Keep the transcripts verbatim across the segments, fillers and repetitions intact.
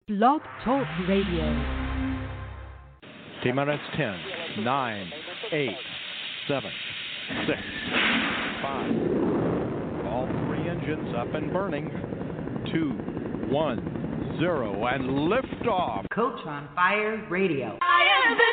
Blog Talk Radio. T-minus ten, nine, eight, seven, six, five. All three engines up and burning. two, one, zero, and liftoff. Coach on Fire Radio. I am the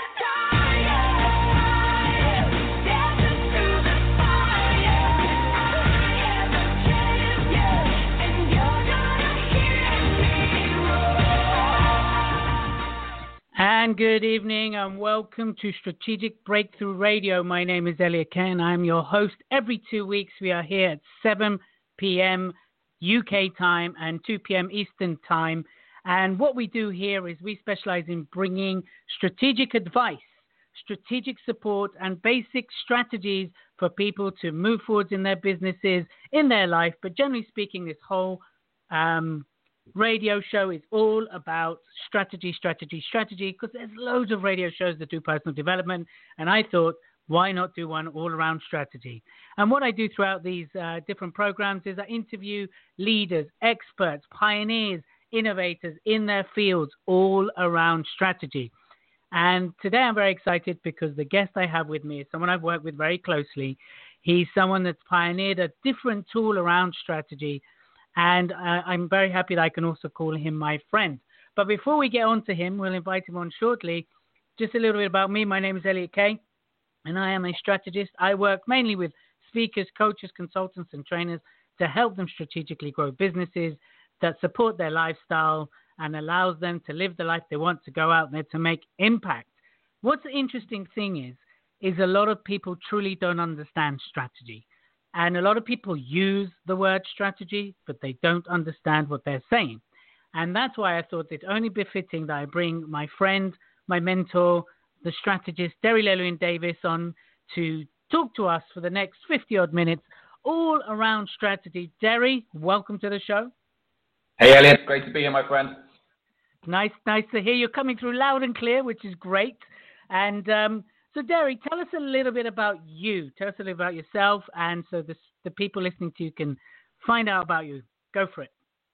And good evening and welcome to Strategic Breakthrough Radio. My name is Elliot Kane. I'm your host. Every two weeks we are here at seven p.m. U K time and two p.m. Eastern time. And what we do here is we specialize in bringing strategic advice, strategic support, and basic strategies for people to move forward in their businesses, in their life. But generally speaking, this whole um, radio show is all about strategy, strategy, strategy, because there's loads of radio shows that do personal development. And I thought, why not do one all around strategy? And what I do throughout these uh, different programs is I interview leaders, experts, pioneers, innovators in their fields all around strategy. And today I'm very excited because the guest I have with me is someone I've worked with very closely. He's someone that's pioneered a different tool around strategy. And uh, I'm very happy that I can also call him my friend. But before we get on to him, we'll invite him on shortly. Just a little bit about me. My name is Elliot Kay, and I am a strategist. I work mainly with speakers, coaches, consultants, and trainers to help them strategically grow businesses that support their lifestyle and allows them to live the life they want, to go out there to make impact. What's the interesting thing is, is a lot of people truly don't understand strategy. And a lot of people use the word strategy, but they don't understand what they're saying. And that's why I thought it only befitting that I bring my friend, my mentor, the strategist, Derry Llewellyn Davis, on to talk to us for the next fifty-odd minutes, all around strategy. Derry, welcome to the show. Hey, Elliot. Great to be here, my friend. Nice, nice to hear you coming through loud and clear, which is great. And um, so, Derry, tell us a little bit about you. Tell us a little about yourself, and so the, the people listening to you can find out about you. Go for it.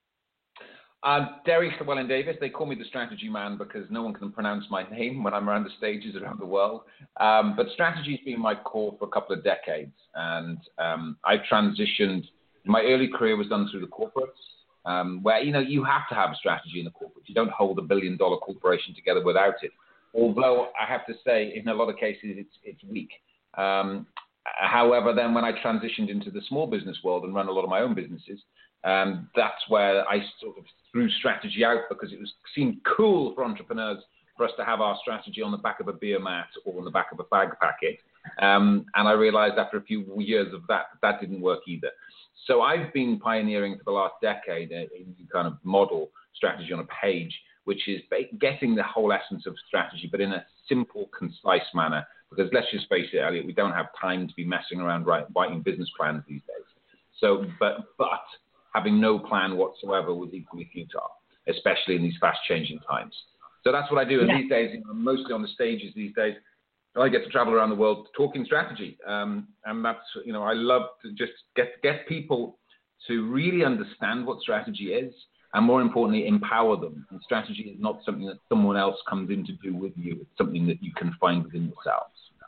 Uh, Derry Llewellyn Davis. They call me the strategy man because no one can pronounce my name when I'm around the stages around the world. Um, but strategy's been my core for a couple of decades, and um, I transitioned. My early career was done through the corporates, um, where you know you have to have a strategy in the corporate. You don't hold a billion-dollar corporation together without it. Although I have to say, in a lot of cases, it's it's weak. Um, however, then when I transitioned into the small business world and run a lot of my own businesses, um, that's where I sort of threw strategy out because it was seemed cool for entrepreneurs for us to have our strategy on the back of a beer mat or on the back of a fag packet. Um, and I realized after a few years of that, that didn't work either. So I've been pioneering for the last decade a, a kind of model strategy on a page, which is getting the whole essence of strategy, but in a simple, concise manner. Because let's just face it, Elliot, we don't have time to be messing around writing business plans these days. So, but but having no plan whatsoever was equally futile, especially in these fast-changing times. So that's what I do. And yeah. these days, you know, mostly on the stages these days, I get to travel around the world talking strategy. Um, and that's, you know, I love to just get get people to really understand what strategy is, and more importantly, empower them. And strategy is not something that someone else comes in to do with you. It's something that you can find within yourselves.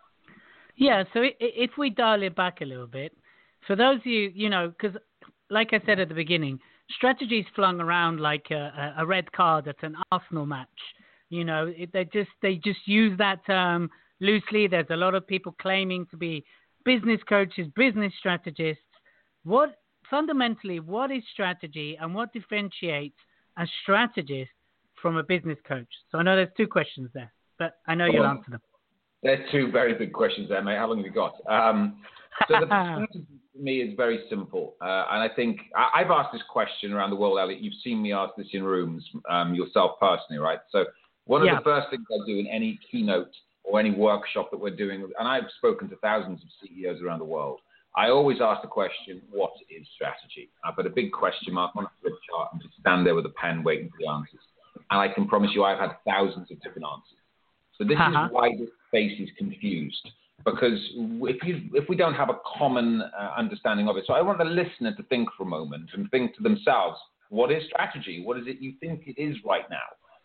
Yeah, so if we dial it back a little bit, for those of you, you know, because like I said at the beginning, strategy is flung around like a, a red card at an Arsenal match. You know, it, they just they just use that term loosely. There's a lot of people claiming to be business coaches, business strategists. What Fundamentally, what is strategy and what differentiates a strategist from a business coach? So I know there's two questions there, but I know you'll well, answer them. There's two very big questions there, mate. How long have you got? Um, so the strategy for me is very simple. Uh, and I think I, I've asked this question around the world, Elliot. You've seen me ask this in rooms um, yourself personally, right? So one of yeah. the first things I do in any keynote or any workshop that we're doing, and I've spoken to thousands of C E Os around the world, I always ask the question, what is strategy? I put a big question mark on a flip chart and just stand there with a pen waiting for the answers. And I can promise you I've had thousands of different answers. So this uh-huh. is why this space is confused. Because if you if we don't have a common uh, understanding of it, so I want the listener to think for a moment and think to themselves, what is strategy? What is it you think it is right now?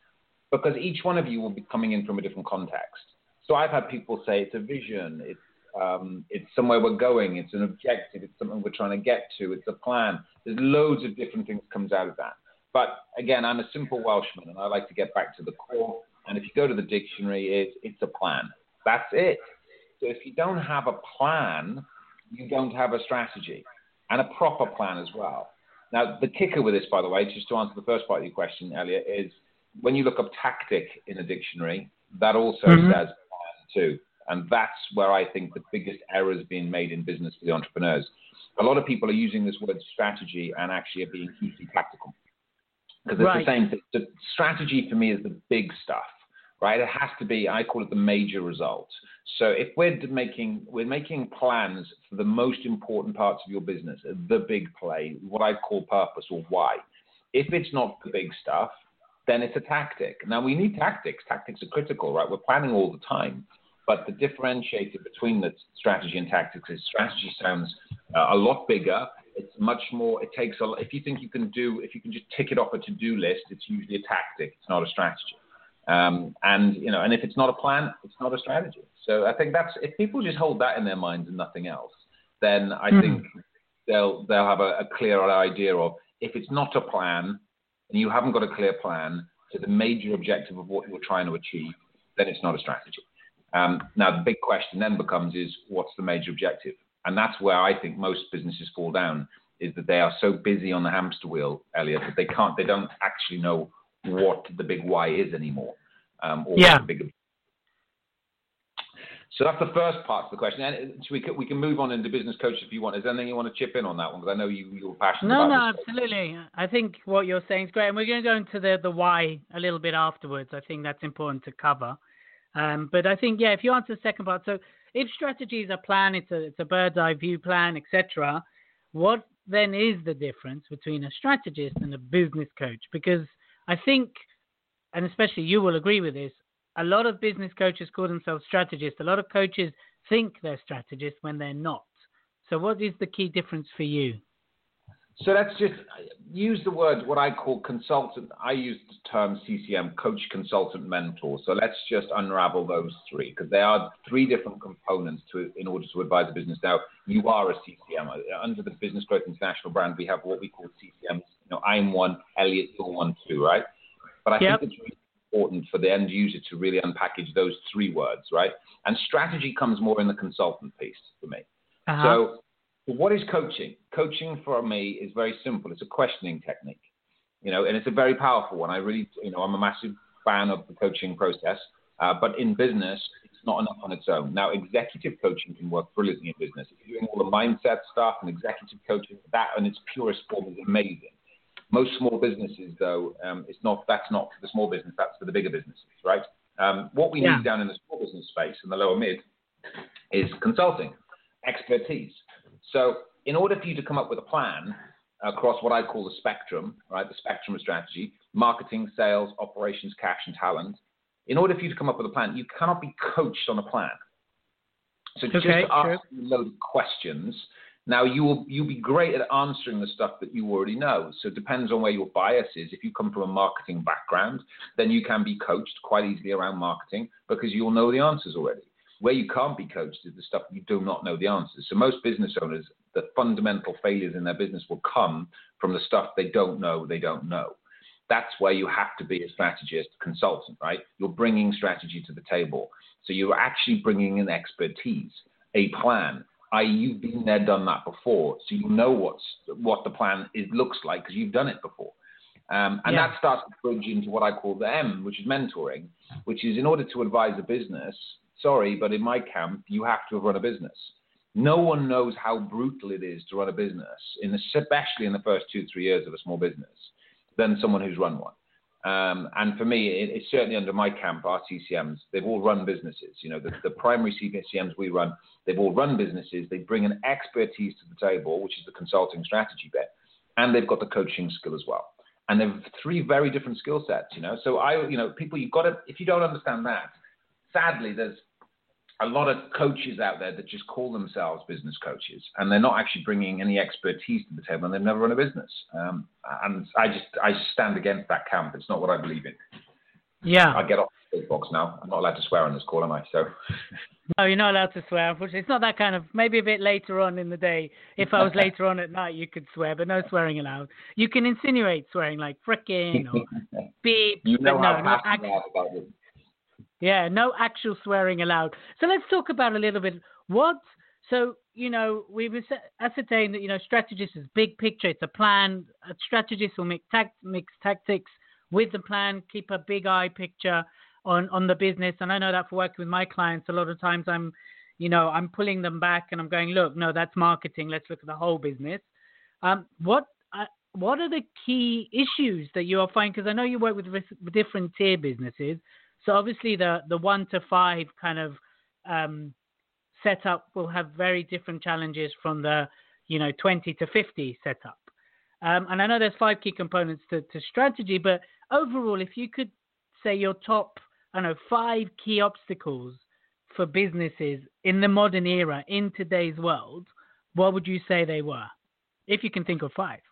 because each one of you will be coming in from a different context. So I've had people say it's a vision, it's um, it's somewhere we're going, it's an objective, it's something we're trying to get to, it's a plan. There's loads of different things comes out of that. But again, I'm a simple Welshman, and I like to get back to the core. And if you go to the dictionary, it's, it's a plan. That's it. So if you don't have a plan, you don't have a strategy, and a proper plan as well. Now, the kicker with this, by the way, just to answer the first part of your question, Elliot, is when you look up tactic in a dictionary, that also mm-hmm. says plan too. And that's where I think the biggest error is being made in business for the entrepreneurs. A lot of people are using this word strategy and actually are being hugely tactical. Because it's right. the same thing. The strategy for me is the big stuff, right? It has to be, I call it the major results. So if we're making, we're making plans for the most important parts of your business, the big play, what I call purpose or why. If it's not the big stuff, then it's a tactic. Now, we need tactics. Tactics are critical, right? We're planning all the time. But the differentiator between the strategy and tactics is strategy sounds uh, a lot bigger. It's much more, it takes a lot. If you think you can do, if you can just tick it off a to-do list, it's usually a tactic. It's not a strategy. Um, and, you know, and if it's not a plan, it's not a strategy. So I think that's, if people just hold that in their minds and nothing else, then I mm. think they'll, they'll have a, a clearer idea of, if it's not a plan and you haven't got a clear plan to the major objective of what you're trying to achieve, then it's not a strategy. Um, now, the big question then becomes is, what's the major objective? And that's where I think most businesses fall down, is that they are so busy on the hamster wheel, Elliot, that they can't, they don't actually know what the big why is anymore. Um, or yeah. what the big... So that's the first part of the question. And so we can, we can move on into business coach if you want. Is there anything you want to chip in on that one? Because I know you, you're passionate no, about No, no, this. absolutely. I think what you're saying is great. And we're going to go into the, the why a little bit afterwards. I think that's important to cover. Um, but I think, yeah, if you answer the second part, so if strategy is a plan, it's a, it's a bird's eye view plan, et cetera, what then is the difference between a strategist and a business coach? Because I think, and especially you will agree with this, a lot of business coaches call themselves strategists. A lot of coaches think they're strategists when they're not. So what is the key difference for you? So let's just use the word, what I call consultant. I use the term C C M, coach, consultant, mentor. So let's just unravel those three, because there are three different components to in order to advise a business. Now, you are a C C M. Under the Business Growth International brand, we have what we call C C Ms. You know, I'm one, Elliot, you're one too, right? But I yep. think it's really important for the end user to really unpackage those three words, right? And strategy comes more in the consultant piece for me. Uh-huh. So what is coaching? Coaching for me is very simple. It's a questioning technique, you know, and it's a very powerful one. I really, you know, I'm a massive fan of the coaching process, uh, but in business, it's not enough on its own. Now, executive coaching can work brilliantly in business. If you're doing all the mindset stuff and executive coaching, that in its purest form is amazing. Most small businesses, though, um, it's not. That's not for the small business. That's for the bigger businesses, right? Um, what we yeah. need down in the small business space, in the lower mid, is consulting, expertise. So in order for you to come up with a plan across what I call the spectrum, right, the spectrum of strategy, marketing, sales, operations, cash, and talent, in order for you to come up with a plan, you cannot be coached on a plan. So just okay, ask sure. a load of questions. Now, you will, you'll be great at answering the stuff that you already know. So it depends on where your bias is. If you come from a marketing background, then you can be coached quite easily around marketing because you'll know the answers already. Where you can't be coached is the stuff you do not know the answers. So most business owners, the fundamental failures in their business will come from the stuff they don't know, they don't know. That's where you have to be a strategist, consultant, right? You're bringing strategy to the table. So you're actually bringing in expertise, a plan, that is you've been there, done that before. So you know what's, what the plan is, looks like because you've done it before. Um, and yeah. that starts to bridge into what I call the M, which is mentoring, which is in order to advise a business, sorry, but in my camp, you have to have run a business. No one knows how brutal it is to run a business, in especially in the first two, three years of a small business, than someone who's run one. Um, and for me, it, it's certainly under my camp, our C C Ms, they've all run businesses. You know, the, the primary C C Ms we run, they've all run businesses. They bring an expertise to the table, which is the consulting strategy bit, and they've got the coaching skill as well. And they've three very different skill sets, you know. So I, you know, people, you've got to, if you don't understand that, sadly, there's a lot of coaches out there that just call themselves business coaches, and they're not actually bringing any expertise to the table, and they've never run a business. Um, and I just, I stand against that camp. It's not what I believe in. Yeah. I get off the big box now. I'm not allowed to swear on this call, am I? So. No, you're not allowed to swear, unfortunately. It's not that kind of, maybe a bit later on in the day. If I was later on at night, you could swear, but no swearing allowed. You can insinuate swearing like frickin' or beep, you know but how no, not passionate I am about this. Yeah, no actual swearing allowed. So let's talk about a little bit what, so, you know, we've ascertained that, you know, strategist is big picture. It's a plan. A strategist will mix, tact, mix tactics with the plan, keep a big eye picture on, on the business. And I know that for working with my clients, a lot of times I'm, you know, I'm pulling them back and I'm going, look, no, that's marketing. Let's look at the whole business. Um, what, uh, what are the key issues that you are finding? Because I know you work with, with different tier businesses. So obviously the, the one to five kind of um, setup will have very different challenges from the, you know, twenty to fifty setup. Um, and I know there's five key components to, to strategy, but overall, if you could say your top, I don't know, five key obstacles for businesses in the modern era, in today's world, what would you say they were? If you can think of five.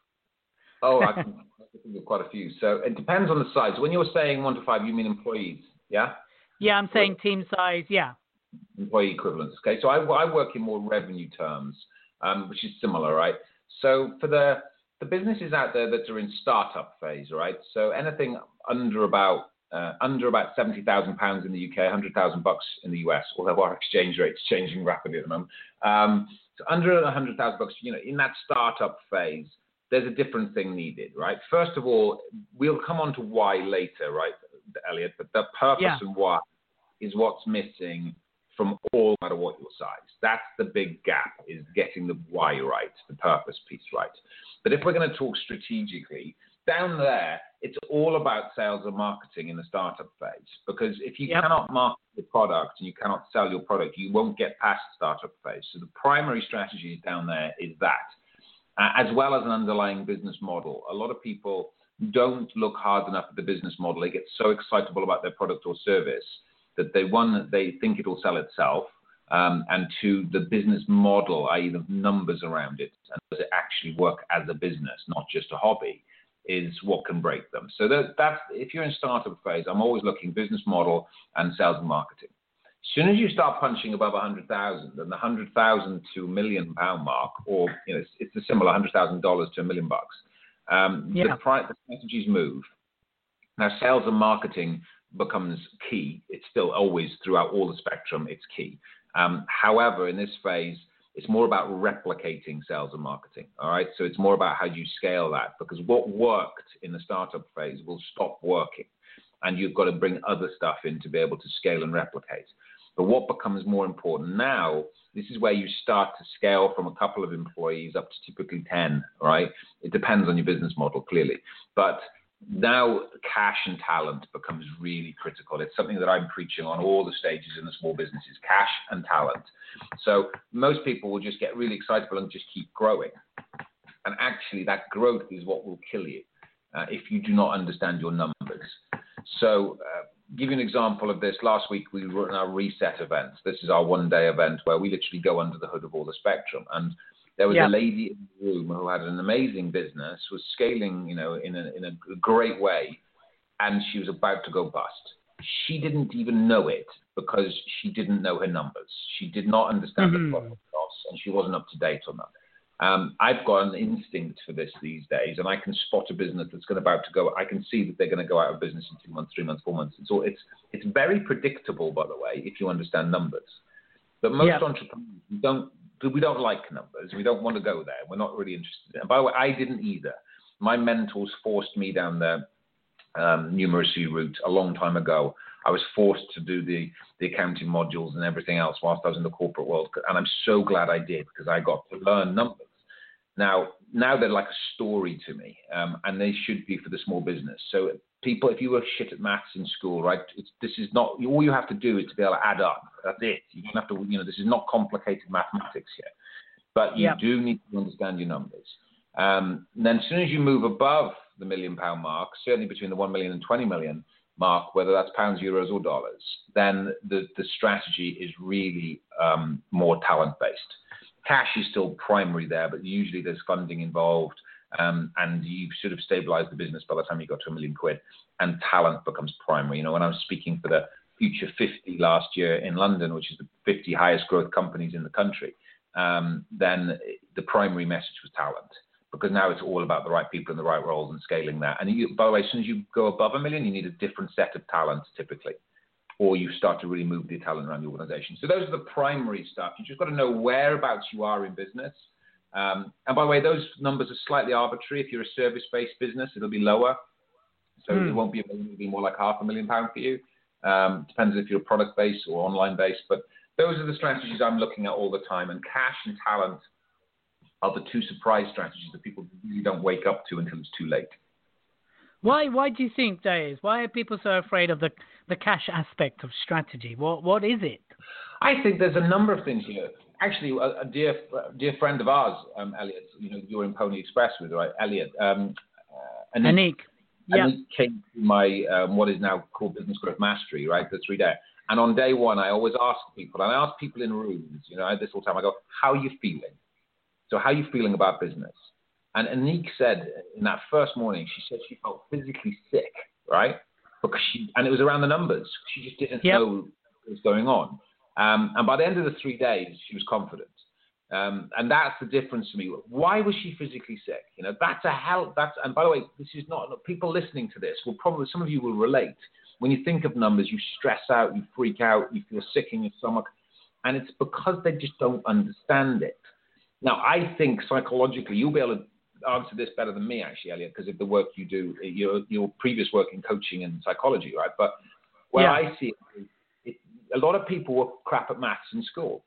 Oh, I can think of quite a few. So it depends on the size. When you're saying one to five, you mean employees, yeah? Yeah, I'm saying team size, yeah. Employee equivalents. Okay, so I, I work in more revenue terms, um, which is similar, right? So for the the businesses out there that are in startup phase, right? So anything under about uh, under about seventy thousand pounds in the U K, one hundred thousand bucks in the U S, although our exchange rate's changing rapidly at the moment. Um, so under one hundred thousand bucks, you know, in that startup phase, there's a different thing needed, right? First of all, we'll come on to why later, right, Elliot? But the purpose yeah. and why is what's missing from all, no matter what your size. That's the big gap, is getting the why right, the purpose piece right. But if we're going to talk strategically, down there, it's all about sales and marketing in the startup phase. Because if you yep. cannot market your product and you cannot sell your product, you won't get past startup phase. So the primary strategy down there is that, uh, as well as an underlying business model. A lot of people don't look hard enough at the business model. They get so excitable about their product or service that they, one, they think it'll sell itself, um, and two, the business model, that is the numbers around it, and does it actually work as a business, not just a hobby, is what can break them. So that, that's, if you're in startup phase, I'm always looking business model and sales and marketing. As soon as you start punching above one hundred thousand, and the one hundred thousand to a million pound mark, or you know, it's, it's a similar one hundred thousand dollars to a million bucks, um, yeah. the, pri- the strategies move. Now, sales and marketing becomes key. It's still always throughout all the spectrum, it's key. Um, however, in this phase, it's more about replicating sales and marketing. All right. So it's more about how you scale that, because what worked in the startup phase will stop working, and you've got to bring other stuff in to be able to scale and replicate. But what becomes more important now, this is where you start to scale from a couple of employees up to typically ten, right? It depends on your business model, clearly. But now cash and talent becomes really critical. It's something that I'm preaching on all the stages in the small businesses, cash and talent. So most people will just get really excitable and just keep growing. And actually that growth is what will kill you uh, if you do not understand your numbers. So uh, give you an example of this. Last week we run our reset event. This is our one day event where we literally go under the hood of all the spectrum. And there was yeah. a lady in the room who had an amazing business, was scaling, you know, in a, in a great way, and she was about to go bust. She didn't even know it because she didn't know her numbers. She did not understand mm-hmm. the profit loss, and she wasn't up to date on that. Um, I've got an instinct for this these days, and I can spot a business that's going about to go. I can see that they're going to go out of business in two months, three months, four months. And so it's it's very predictable, by the way, if you understand numbers. But most yeah. entrepreneurs don't. We don't like numbers. We don't want to go there. We're not really interested in it. And by the way, I didn't either. My mentors forced me down the um, numeracy route a long time ago. I was forced to do the, the accounting modules and everything else whilst I was in the corporate world. And I'm so glad I did, because I got to learn numbers. Now, now they're like a story to me, um, and they should be for the small business. So people, if you were shit at maths in school, right, it's, this is not, all you have to do is to be able to add up. That's it. You don't have to, you know, this is not complicated mathematics here. But you yep. do need to understand your numbers. Um, and then as soon as you move above the million pound mark, certainly between the one million and twenty million mark, whether that's pounds, euros, or dollars, then the, the strategy is really um, more talent-based. Cash is still primary there, but usually there's funding involved. Um, and you've sort of stabilized the business by the time you got to a million quid, and talent becomes primary. You know, when I was speaking for the Future fifty last year in London, which is the fifty highest growth companies in the country, um, then the primary message was talent, because now it's all about the right people in the right roles and scaling that. And you, by the way, as soon as you go above a million, you need a different set of talent typically, or you start to really move the talent around the organization. So those are the primary stuff. You just got to know whereabouts you are in business. Um, and by the way, those numbers are slightly arbitrary. If you're a service-based business, it'll be lower. So mm. it won't be a million, it'll be more like half a million pounds for you. Um, depends if you're product-based or online-based. But those are the strategies I'm looking at all the time. And cash and talent are the two surprise strategies that people really don't wake up to until it's too late. Why Why do you think that is? Why are people so afraid of the, the cash aspect of strategy? What What is it? I think there's a number of things here. Actually, a, a dear dear friend of ours, um, Elliot, you know, you're in Pony Express with, right? Elliot. Um, uh, Anik. Anik. Yeah. Anik came to my, um, what is now called Business Growth Mastery, right? The three day. And on day one, I always ask people, and I ask people in rooms, you know, I, this whole time, I go, how are you feeling? So how are you feeling about business? And Anik said in that first morning, she said she felt physically sick, right? Because she, and it was around the numbers. She just didn't yep. know what was going on. Um, and by the end of the three days, she was confident. Um, and that's the difference to me. Why was she physically sick? You know, that's a hell. That's, and by the way, this is not, people listening to this will probably, some of you will relate. When you think of numbers, you stress out, you freak out, you feel sick in your stomach. And it's because they just don't understand it. Now, I think psychologically, you'll be able to answer this better than me, actually, Elliot, because of the work you do, your your previous work in coaching and psychology, right? But where yeah. I see it, it, a lot of people were crap at maths in school.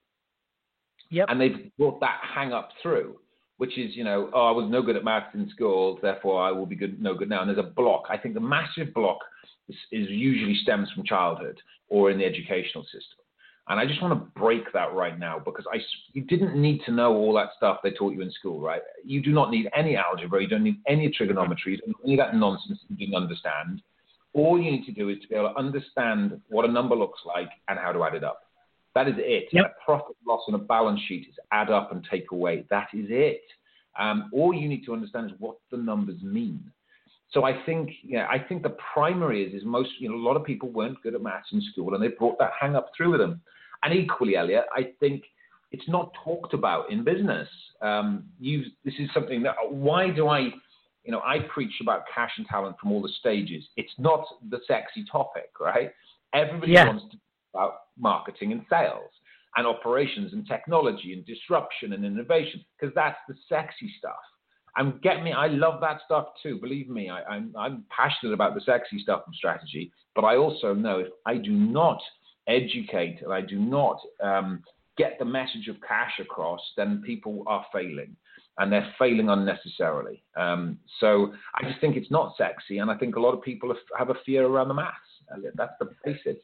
Yep. And they've brought that hang up through, which is, you know, oh, I was no good at maths in school, therefore I will be good, no good now. And there's a block. I think the massive block is, is usually stems from childhood or in the educational system. And I just want to break that right now, because I, you didn't need to know all that stuff they taught you in school, right? You do not need any algebra. You don't need any trigonometry. You don't need any of that nonsense you didn't understand. All you need to do is to be able to understand what a number looks like and how to add it up. That is it. Yep. A profit, loss, and a balance sheet is add up and take away. That is it. Um, all you need to understand is what the numbers mean. So I think, yeah, I think the primary is, is most, you know, a lot of people weren't good at maths in school, and they brought that hang up through with them. And equally, Elliot, I think it's not talked about in business. Um, you, this is something that, why do I, you know, I preach about cash and talent from all the stages. It's not the sexy topic, right? Everybody yeah. wants to talk about marketing and sales and operations and technology and disruption and innovation, because that's the sexy stuff. And get me, I love that stuff too. Believe me, I, I'm, I'm passionate about the sexy stuff of strategy, but I also know if I do not educate and I do not um, get the message of cash across, then people are failing, and they're failing unnecessarily. Um, so I just think it's not sexy, and I think a lot of people have a fear around the maths. That's the basis.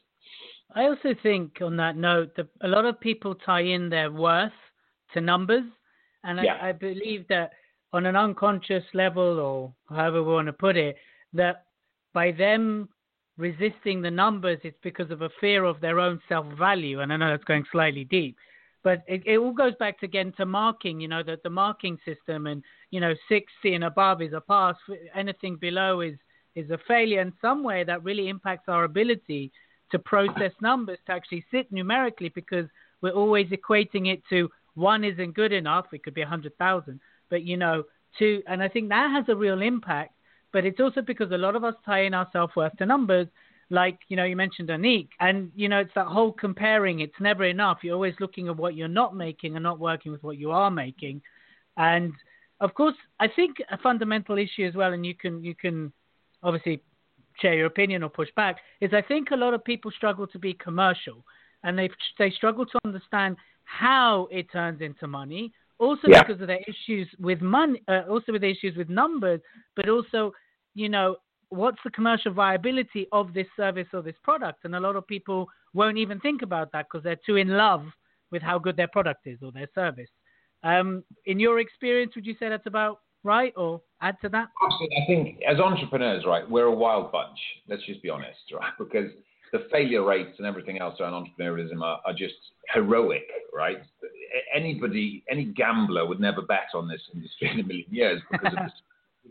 I also think on that note that a lot of people tie in their worth to numbers, and yeah. I, I believe that on an unconscious level, or however we want to put it, that by them resisting the numbers, it's because of a fear of their own self-value. And I know that's going slightly deep, but it, it all goes back again to marking, you know, that the marking system, and, you know, sixty and above is a pass, anything below is, is a failure. In some way that really impacts our ability to process numbers, to actually sit numerically, because we're always equating it to one isn't good enough. It could be a hundred thousand, but, you know, two, and I think that has a real impact. But it's also because a lot of us tie in our self-worth to numbers, like, you know, you mentioned Anik. And, you know, it's that whole comparing. It's never enough. You're always looking at what you're not making and not working with what you are making. And, of course, I think a fundamental issue as well, and you can you can obviously share your opinion or push back, is I think a lot of people struggle to be commercial. And they they struggle to understand how it turns into money. Also yeah. because of their issues with money, uh, also with the issues with numbers, but also, you know, what's the commercial viability of this service or this product? And a lot of people won't even think about that because they're too in love with how good their product is or their service. Um, in your experience, would you say that's about right, or add to that? Absolutely. I think as entrepreneurs, right, we're a wild bunch. Let's just be honest, right? Because the failure rates and everything else around entrepreneurialism are, are just heroic, right? Anybody, any gambler would never bet on this industry in a million years because of the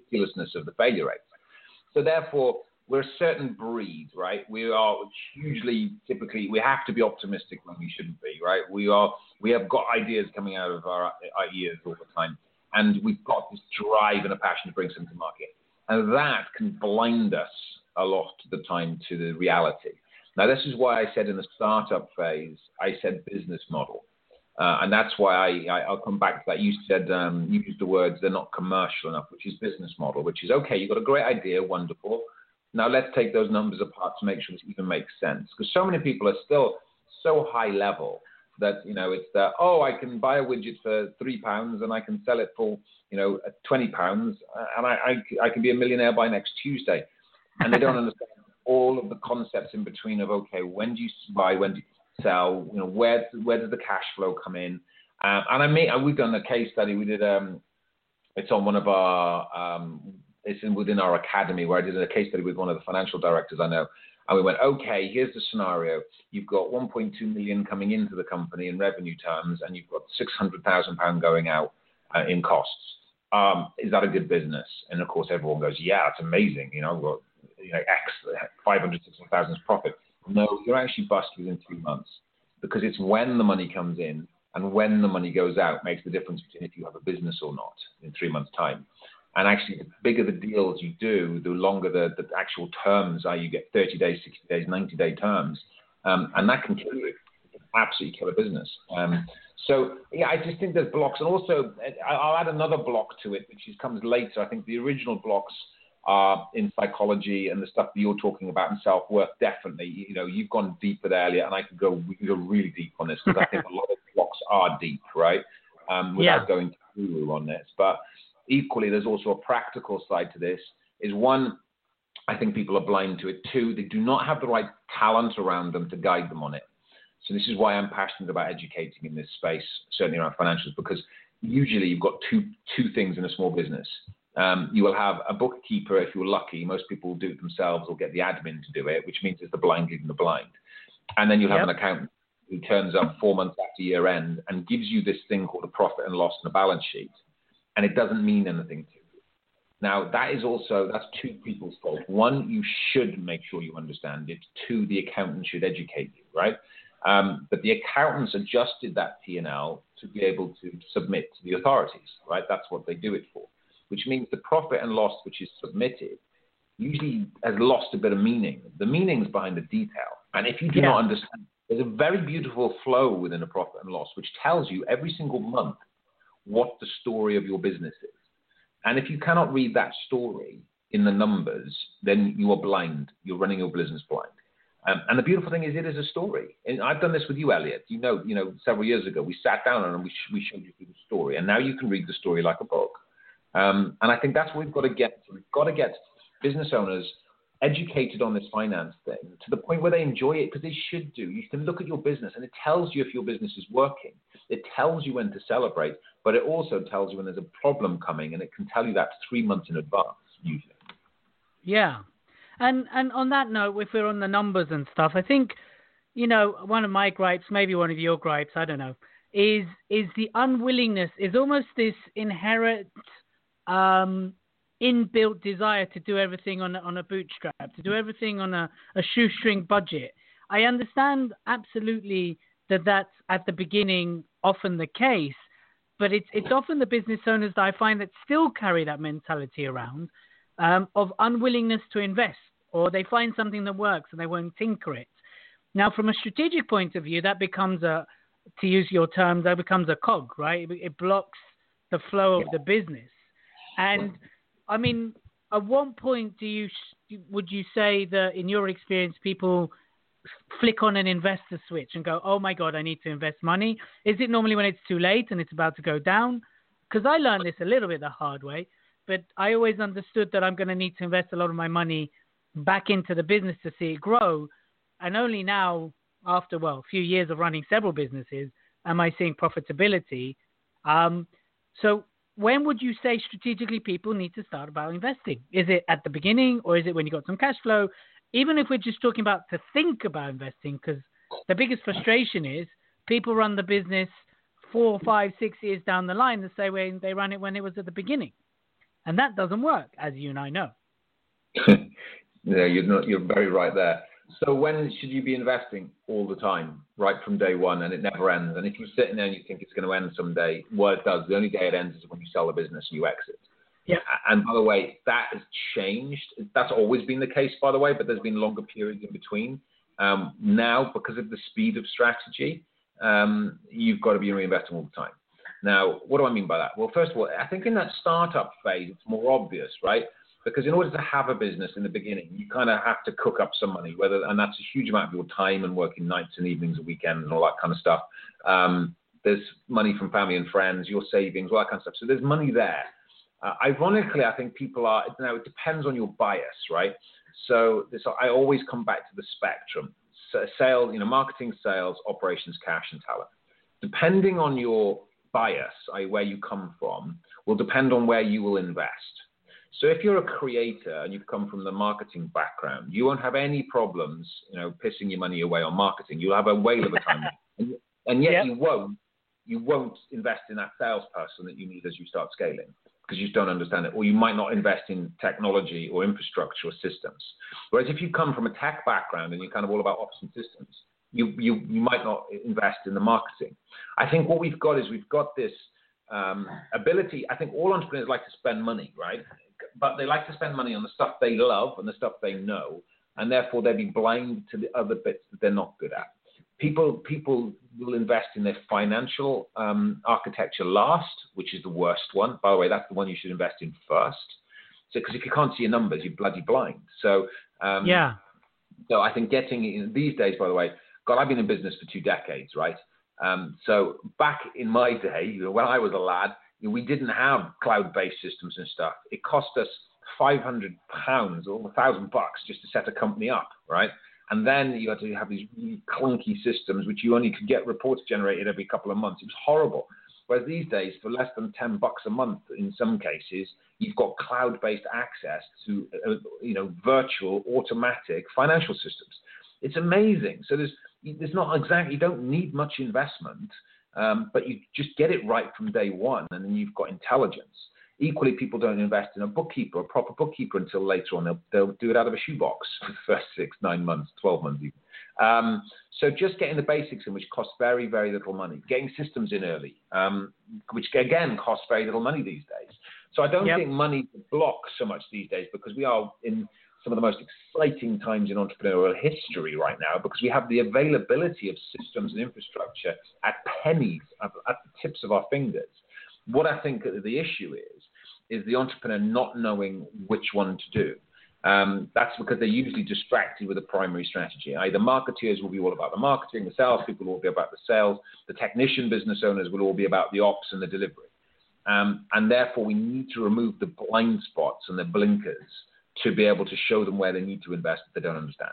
ridiculousness of the failure rates. So therefore, we're a certain breed, right? We are hugely, typically, we have to be optimistic when we shouldn't be, right? We are, we have got ideas coming out of our, our ears all the time. And we've got this drive and a passion to bring something to market. And that can blind us a lot of the time to the reality. Now, this is why I said in the startup phase, I said business model. Uh, and that's why I, I, I'll come back to that. You said, um, you used the words, they're not commercial enough, which is business model, which is, okay, you've got a great idea, wonderful. Now let's take those numbers apart to make sure this even makes sense. Because so many people are still so high level that, you know, it's that, oh, I can buy a widget for three pounds and I can sell it for, you know, twenty pounds and I, I, I can be a millionaire by next Tuesday. And they don't understand all of the concepts in between of, okay, when do you buy, when do you sell, you know, where, where does the cash flow come in? Um, and I may, we've done a case study. We did, um, it's on one of our, um, it's in, within our academy where I did a case study with one of the financial directors I know. And we went, okay, here's the scenario. You've got one point two million coming into the company in revenue terms, and you've got six hundred thousand pounds going out uh, in costs. Um, is that a good business? And of course, everyone goes, yeah, it's amazing. You know, we've got, you know, X, five hundred, six hundred thousand profit. No, you're actually bust within three months because it's when the money comes in and when the money goes out makes the difference between if you have a business or not in three months' time. And actually, the bigger the deals you do, the longer the, the actual terms are. You get thirty days, sixty days, ninety-day terms. Um, and that can kill you. It can absolutely kill a business. Um, so, yeah, I just think there's blocks. And also, I'll add another block to it, which is, comes later. I think the original blocks are in psychology and the stuff that you're talking about in self-worth. Definitely, you know, you've gone deeper there, Elliot, and I could go, we could go really deep on this because I think a lot of blocks are deep, right? Um, without yeah. going through on this. But equally, there's also a practical side to this. Is one, I think people are blind to it. Two, they do not have the right talent around them to guide them on it. So this is why I'm passionate about educating in this space, certainly around financials, because usually you've got two two things in a small business. Um, you will have a bookkeeper if you're lucky. Most people will do it themselves or get the admin to do it, which means it's the blind leading the blind. And then you'll have yep. an accountant who turns up four months after year end and gives you this thing called a profit and loss and a balance sheet. And it doesn't mean anything to you. Now, that is also, that's two people's fault. One, you should make sure you understand it. Two, the accountant should educate you, right? Um, but the accountants adjusted that P and L to be able to submit to the authorities, right? That's what they do it for, which means the profit and loss which is submitted usually has lost a bit of meaning. The meaning's behind the detail. And if you do yeah. not understand, there's a very beautiful flow within a profit and loss, which tells you every single month what the story of your business is. And if you cannot read that story in the numbers, then you are blind. You're running your business blind. Um, and the beautiful thing is it is a story. And I've done this with you, Elliot. You know, you know, several years ago, we sat down and we, sh- we showed you the story. And now you can read the story like a book. Um, and I think that's what we've got to get to. We've got to get business owners educated on this finance thing to the point where they enjoy it, because they should do. You can look at your business and it tells you if your business is working. It tells you when to celebrate, but it also tells you when there's a problem coming, and it can tell you that three months in advance, usually. Yeah. And and on that note, if we're on the numbers and stuff, I think, you know, one of my gripes, maybe one of your gripes, I don't know, is is the unwillingness, is almost this inherent um inbuilt desire to do everything on a, on a bootstrap, to do everything on a, a shoestring budget. I understand absolutely that that's at the beginning often the case, but it's it's often the business owners that I find that still carry that mentality around um, of unwillingness to invest, or they find something that works and they won't tinker it. Now, from a strategic point of view, that becomes a, to use your terms, that becomes a cog, right? It, it blocks the flow of the business. And I mean, at what point do you would you say that, in your experience, people flick on an investor switch and go, "Oh my God, I need to invest money"? Is it normally when it's too late and it's about to go down? Because I learned this a little bit the hard way, but I always understood that I'm going to need to invest a lot of my money back into the business to see it grow. And only now, after well, a few years of running several businesses, am I seeing profitability. Um, so. When would you say strategically people need to start about investing? Is it at the beginning, or is it when you got some cash flow? Even if we're just talking about to think about investing, because the biggest frustration is people run the business four, five, six years down the line the same way they ran it when it was at the beginning. And that doesn't work, as you and I know. Yeah, you're not, you're very right there. So when should you be investing? All the time, right from day one, and it never ends. And if you're sitting there and you think it's going to end someday, well, it does. The only day it ends is when you sell the business and you exit. Yeah. And by the way, that has changed. That's always been the case, by the way, but there's been longer periods in between. Um, now, because of the speed of strategy, um, you've got to be reinvesting all the time. Now, what do I mean by that? Well, first of all, I think in that startup phase, it's more obvious, right? Because in order to have a business in the beginning, you kind of have to cook up some money, whether, and that's a huge amount of your time and working nights and evenings and weekends and all that kind of stuff. Um, there's money from family and friends, your savings, all that kind of stuff. So there's money there. Uh, ironically, I think people are, you know, it depends on your bias, right? So this, I always come back to the spectrum. So sales, you know, marketing, sales, operations, cash, and talent. Depending on your bias, that is where you come from, will depend on where you will invest. So if you're a creator and you've come from the marketing background, you won't have any problems, you know, pissing your money away on marketing. You'll have a whale of a time. and, and yet yep. you won't, you won't invest in that salesperson that you need as you start scaling because you just don't understand it. Or you might not invest in technology or infrastructure or systems. Whereas if you come from a tech background and you're kind of all about ops and systems, you, you, you might not invest in the marketing. I think what we've got is we've got this um, ability. I think all entrepreneurs like to spend money, right? But they like to spend money on the stuff they love and the stuff they know, and therefore they'll be blind to the other bits that they're not good at. People people will invest in their financial um, architecture last, which is the worst one. By the way, that's the one you should invest in first. So, because if you can't see your numbers, you're bloody blind. So, um, yeah. So I think getting in these days, by the way, God, I've been in business for two decades, right? Um, so back in my day, you know, when I was a lad, we didn't have cloud-based systems and stuff. It cost us five hundred pounds or one thousand bucks just to set a company up, right? And then you had to have these really clunky systems, which you only could get reports generated every couple of months. It was horrible. Whereas these days, for less than ten bucks a month, in some cases, you've got cloud-based access to, uh, you know, virtual, automatic financial systems. It's amazing. So there's, there's not exactly, you don't need much investment. Um, but you just get it right from day one, and then you've got intelligence. Equally, people don't invest in a bookkeeper, a proper bookkeeper, until later on. They'll, they'll do it out of a shoebox for the first six, nine months, twelve months even. Um, so just getting the basics in, which costs very, very little money. Getting systems in early, um, which, again, costs very little money these days. So I don't yep. think money blocks so much these days, because we are in some of the most exciting times in entrepreneurial history right now, because we have the availability of systems and infrastructure at pennies, at, at the tips of our fingers. What I think the issue is, is the entrepreneur not knowing which one to do. Um, that's because they're usually distracted with a primary strategy. Either marketeers will be all about the marketing, the sales people will be about the sales, the technician business owners will all be about the ops and the delivery. Um, and therefore, we need to remove the blind spots and the blinkers to be able to show them where they need to invest if they don't understand.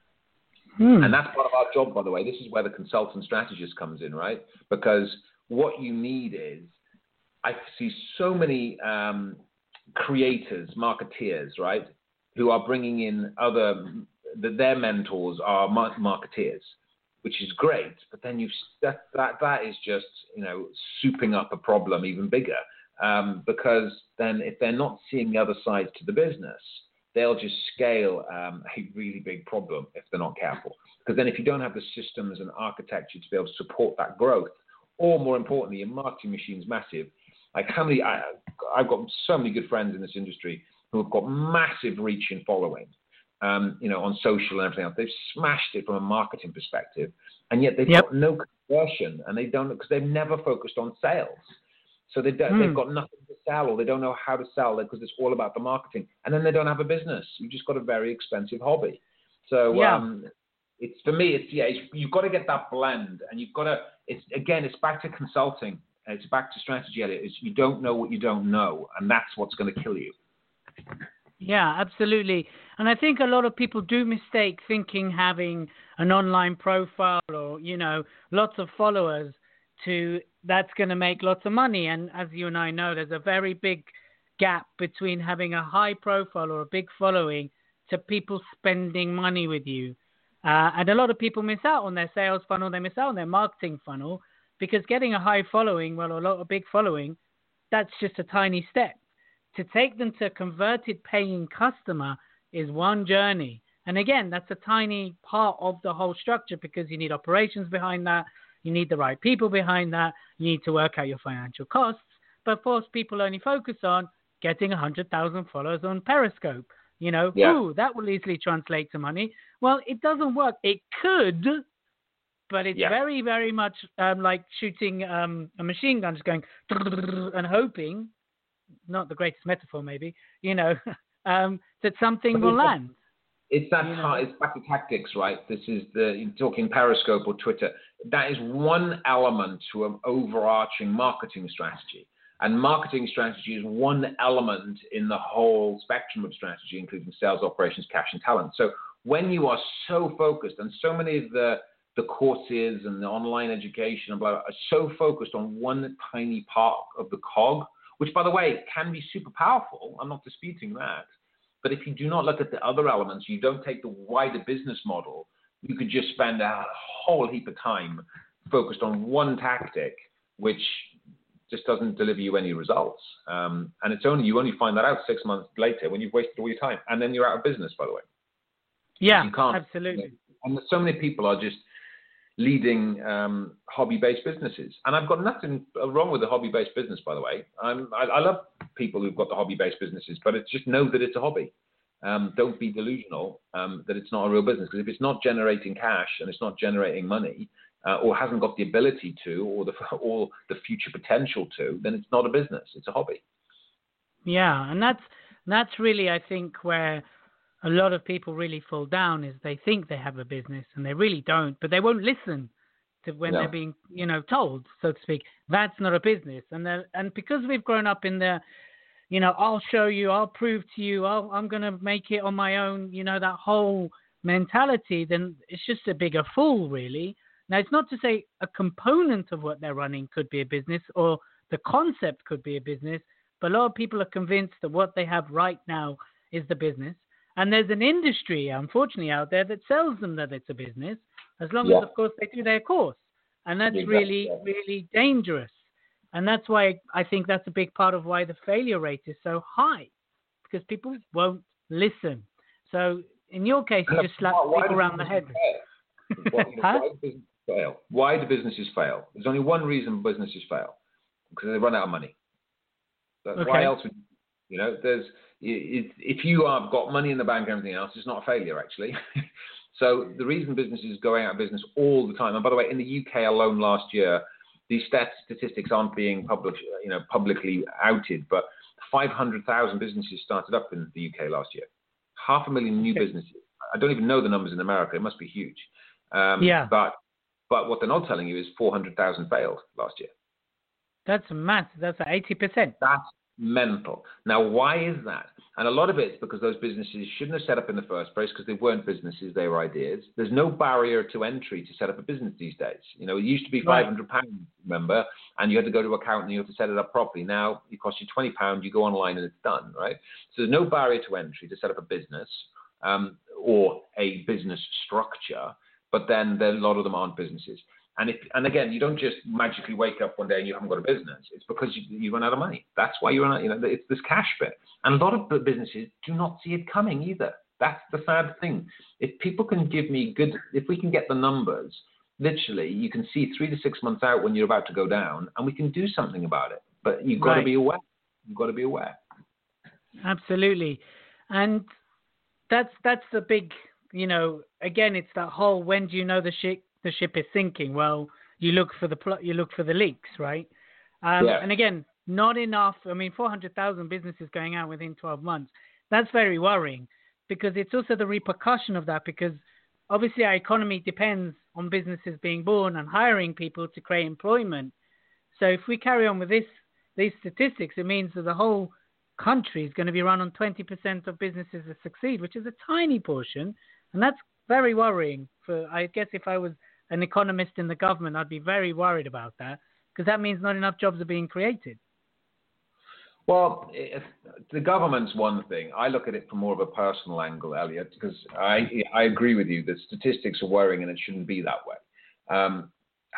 Hmm. And that's part of our job, by the way. This is where the consultant strategist comes in, right? Because what you need is, I see so many um, creators, marketeers, right, who are bringing in other, their mentors are marketeers, which is great. But then you've, that, that, that is just, you know, souping up a problem even bigger. Um, because then if they're not seeing the other side to the business, they'll just scale um, a really big problem if they're not careful. Because then if you don't have the systems and architecture to be able to support that growth, or more importantly, your marketing machine's massive. Like how many, I, I've got so many good friends in this industry who have got massive reach and following, um, you know, on social and everything else. They've smashed it from a marketing perspective, and yet they've yep. got no conversion, and they don't, because they've never focused on sales. So they don't, mm. they've got nothing to sell, or they don't know how to sell because it's all about the marketing. And then they don't have a business. You've just got a very expensive hobby. So yeah. um, it's for me, it's, yeah, it's, you've got to get that blend. And you've got to, it's again, it's back to consulting. It's back to strategy, Elliot. It's, you don't know what you don't know. And that's what's going to kill you. Yeah, absolutely. And I think a lot of people do mistake thinking having an online profile or, you know, lots of followers to that's going to make lots of money. And as you and I know, there's a very big gap between having a high profile or a big following to people spending money with you. Uh, and a lot of people miss out on their sales funnel. They miss out on their marketing funnel because getting a high following, well, a lot of big following, that's just a tiny step to take them to a converted paying customer is one journey. And again, that's a tiny part of the whole structure because you need operations behind that. You need the right people behind that. You need to work out your financial costs. But of course, people only focus on getting one hundred thousand followers on Periscope. You know, yeah. Ooh, that will easily translate to money. Well, it doesn't work. It could, but it's yeah. very, very much um, like shooting um, a machine gun, just going and hoping, not the greatest metaphor maybe, you know, um, that something will land. It's that you know? It's back to tactics, right? This is the, you're talking Periscope or Twitter. That is one element to an overarching marketing strategy. And marketing strategy is one element in the whole spectrum of strategy, including sales, operations, cash, and talent. So when you are so focused, and so many of the, the courses and the online education and blah, blah, are so focused on one tiny part of the cog, which, by the way, can be super powerful. I'm not disputing that. But if you do not look at the other elements, you don't take the wider business model, you could just spend a whole heap of time focused on one tactic, which just doesn't deliver you any results. Um, and it's only you only find that out six months later when you've wasted all your time. And then you're out of business, by the way. Yeah, you can't, absolutely. You know, and so many people are just leading um, hobby-based businesses. And I've got nothing wrong with the hobby-based business, by the way. I'm, I, I love people who've got the hobby-based businesses, but it's just know that it's a hobby. Um, don't be delusional um, that it's not a real business. Because if it's not generating cash and it's not generating money, uh, or hasn't got the ability to, or the or the future potential to, then it's not a business. It's a hobby. Yeah, and that's that's really, I think, where a lot of people really fall down is they think they have a business and they really don't, but they won't listen to when no. they're being, you know, told, so to speak, that's not a business. And and because we've grown up in the, you know, I'll show you, I'll prove to you, I'll, I'm going to make it on my own, you know, that whole mentality, then it's just a bigger fool, really. Now, it's not to say a component of what they're running could be a business or the concept could be a business, but a lot of people are convinced that what they have right now is the business. And there's an industry, unfortunately, out there that sells them that it's a business, as long yeah. as, of course, they do their course. And that's exactly. really, really dangerous. And that's why I think that's a big part of why the failure rate is so high, because people won't listen. So in your case, you just slap why, people why around the head. Why, you know, huh? why, do businesses fail? Why do businesses fail? There's only one reason businesses fail, because they run out of money. But okay. Why else would you know? There's if you have got money in the bank and everything else, it's not a failure actually. So the reason businesses go out of business all the time, and by the way, in the U K alone last year, these stat- statistics aren't being published, you know, publicly outed, but five hundred thousand businesses started up in the U K last year. Half a million new okay. businesses. I don't even know the numbers in America. It must be huge. Um, yeah. But but what they're not telling you is four hundred thousand failed last year. That's massive. That's eighty percent. That's mental. Now, why is that? And a lot of it's because those businesses shouldn't have set up in the first place because they weren't businesses, they were ideas. There's no barrier to entry to set up a business these days. You know, it used to be five hundred pounds, remember, and you had to go to an accountant and you have to set it up properly. Now it costs you twenty pounds, you go online and it's done, right? So there's no barrier to entry to set up a business um, or a business structure, but then there, a lot of them aren't businesses. And if, and again, you don't just magically wake up one day and you haven't got a business. It's because you, you run out of money. That's why you run out, you know, it's this cash bit. And a lot of businesses do not see it coming either. That's the sad thing. If people can give me good, if we can get the numbers, literally, you can see three to six months out when you're about to go down, and we can do something about it. But you've got right. to be aware. You've got to be aware. Absolutely. And that's, that's the big, you know, again, it's that whole, when do you know the shit? The ship is sinking. Well, you look for the pl- you look for the leaks, right? Um, yeah. And again, not enough. I mean, four hundred thousand businesses going out within twelve months. That's very worrying because it's also the repercussion of that. Because obviously, our economy depends on businesses being born and hiring people to create employment. So if we carry on with this these statistics, it means that the whole country is going to be run on twenty percent of businesses that succeed, which is a tiny portion, and that's very worrying. For I guess if I was an economist in the government, I'd be very worried about that because that means not enough jobs are being created. Well, if the government's one thing. I look at it from more of a personal angle, Elliot, because I I agree with you that statistics are worrying and it shouldn't be that way. Um,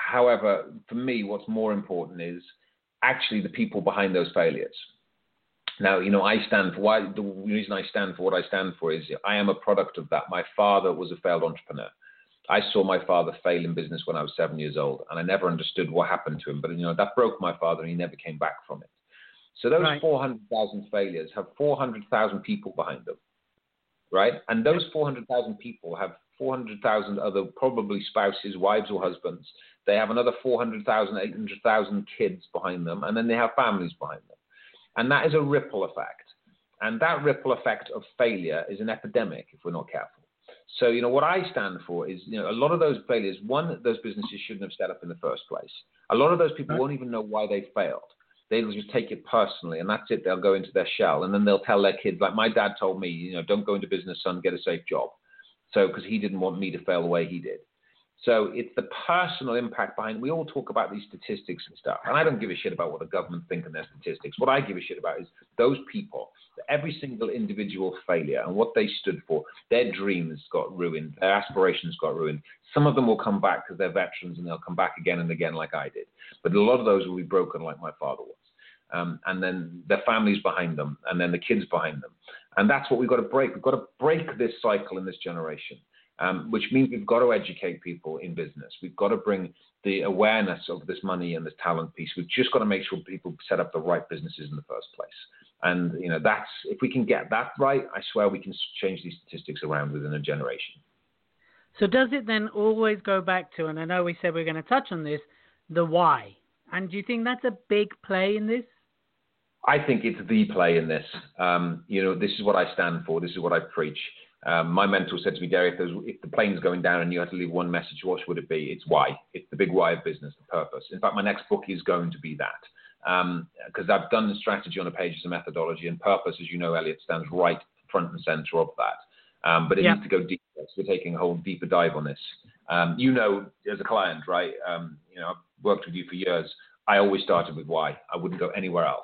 however, for me, what's more important is actually the people behind those failures. Now, you know, I stand for why the reason I stand for what I stand for is I am a product of that. My father was a failed entrepreneur. I saw my father fail in business when I was seven years old, and I never understood what happened to him. But, you know, that broke my father, and he never came back from it. So those right. four hundred thousand failures have four hundred thousand people behind them, right? And those four hundred thousand people have four hundred thousand other probably spouses, wives or husbands. They have another four hundred thousand, eight hundred thousand kids behind them, and then they have families behind them. And that is a ripple effect. And that ripple effect of failure is an epidemic if we're not careful. So, you know, what I stand for is, you know, a lot of those failures, one, those businesses shouldn't have set up in the first place. A lot of those people right. won't even know why they failed. They'll just take it personally, and that's it. They'll go into their shell, and then they'll tell their kids, like my dad told me, you know, don't go into business, son, get a safe job. So, because he didn't want me to fail the way he did. So it's the personal impact behind. We all talk about these statistics and stuff, and I don't give a shit about what the government think in their statistics. What I give a shit about is those people, every single individual failure and what they stood for. Their dreams got ruined, their aspirations got ruined. Some of them will come back because they're veterans, and they'll come back again and again like I did. But a lot of those will be broken like my father was. Um, and then their families behind them, and then the kids behind them. And that's what we've got to break. We've got to break this cycle in this generation. Um, which means we've got to educate people in business. We've got to bring the awareness of this money and this talent piece. We've just got to make sure people set up the right businesses in the first place. And, you know, that's, if we can get that right, I swear we can change these statistics around within a generation. So does it then always go back to, and I know we said we're going to touch on this, the why? And do you think that's a big play in this? I think it's the play in this. Um, you know, this is what I stand for. This is what I preach. Um, my mentor said to me, Gary, if, if the plane's going down and you had to leave one message, what would it be? It's why. It's the big why of business, the purpose. In fact, my next book is going to be that. Because um, I've done the strategy on a page as a methodology, and purpose, as you know, Elliot, stands right front and center of that. Um, but it yeah. needs to go deeper. So we're taking a whole deeper dive on this. Um, you know, as a client, right? Um, you know, I've worked with you for years. I always started with why. I wouldn't go anywhere else.